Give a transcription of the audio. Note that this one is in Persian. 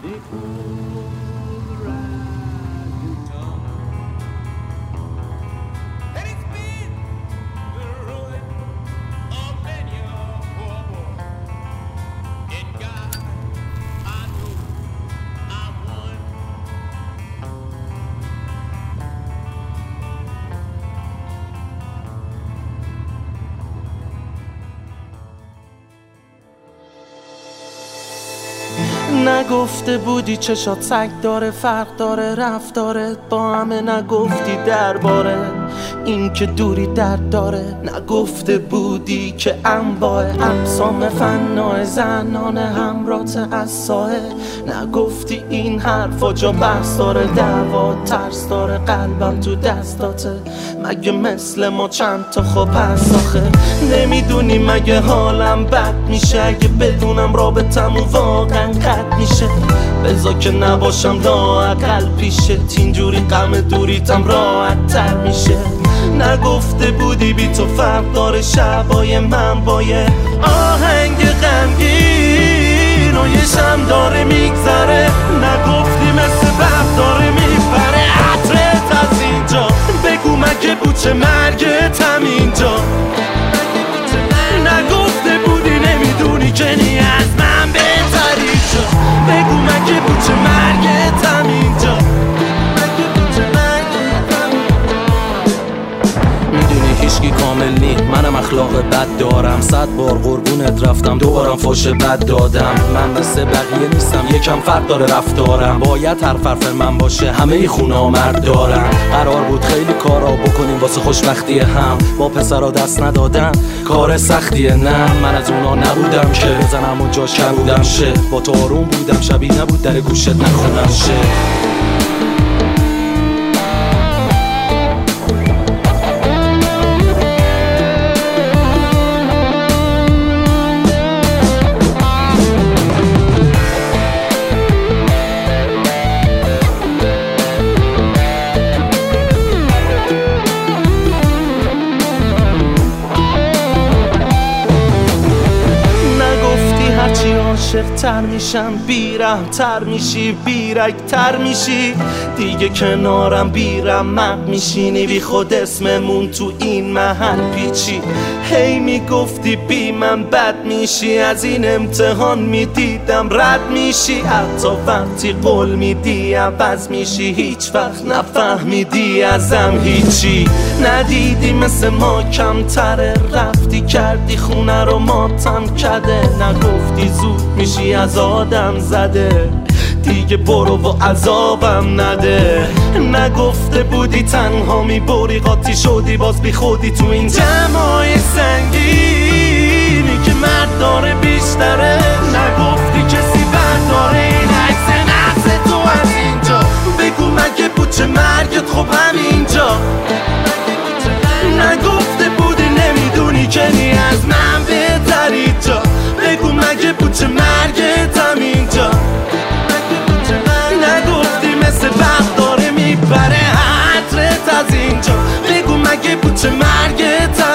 نگفته بودی چشات سگ داره، فرق داره رفتارت با همه، نگفتی درباره این که دوری درد داره، نگفته بودی که انواع اقسام فنای زنان همرات از سایه، نگفتی این حرفا جا بحث داره، دعوا ترس داره، قلبم تو دستاته، مگه مثل ما چند تا خوب هست آخه؟ نمیدونی مگه حالم بد میشه اگه بدونم رابطمون واقعا قد میشه؟ بذار که نباشم لااقل پیشت، اینجوری غم دوریتم راحت تر میشه. نگفته بودی بی تو فرق داره شبای من با یه آهنگ غمگین و یه شم داره میگذره، نگفتی مثل برق داره میپره عطرت از اینجا، بگو مگه بوچه مرگت هم اینجا؟ نگفته بودی نمیدونی که نی از من بهتری جا، بگو مگه بوچه مرگت هم اینجا؟ هیچکی کامل نی، منم اخلاق بد دارم، 100 بار قربونت رفتم دوبارم فوش بد دادم، من مثل بقیه نیستم یکم فرق داره رفتارم، باید حرف من باشه همه ای خونا مرد دارم، قرار بود خیلی کارا بکنیم واسه خوشبختی هم، با پسرا دست ندادن کار سختیه، نه من از اونا نبودم که بزنم و جاش کبودم شه، با تو آروم بودم شبیه نبود در گوشت نخونم شه. عاشق تر میشم بیرم تر میشی بیرک تر میشی دیگه کنارم بیرمق میشینی بی خود اسممون تو این محل پیچی، هی میگفتی بی من بد میشی، از این امتحان میدیدم رد میشی، حتی وقتی قول میدی عوض میشی، هیچ وقت نفهمیدی ازم هیچی، ندیدی مثل ما کمتره، رفتی کردی خونه رو ماتم کده، نگفتی زود میشی از آدم زده دیگه برو و عذابم نده، نگفته بودی تنها میبری قاطی شدی باز بی خودی تو این جمعای سنگینی که مرد داره بیشتره، نگفتی کسی برداره این عکس نفس تو از اینجا، بگو مگه بوچه مرگت خب همینجا، نگفته بودی نمیدونی که نی از من بهتری جا، بگو مگه بوچه مرگت همینجا، نگفتی مثل برق داره میبره عطرت از اینجا، بگو مگه بوچه مرگت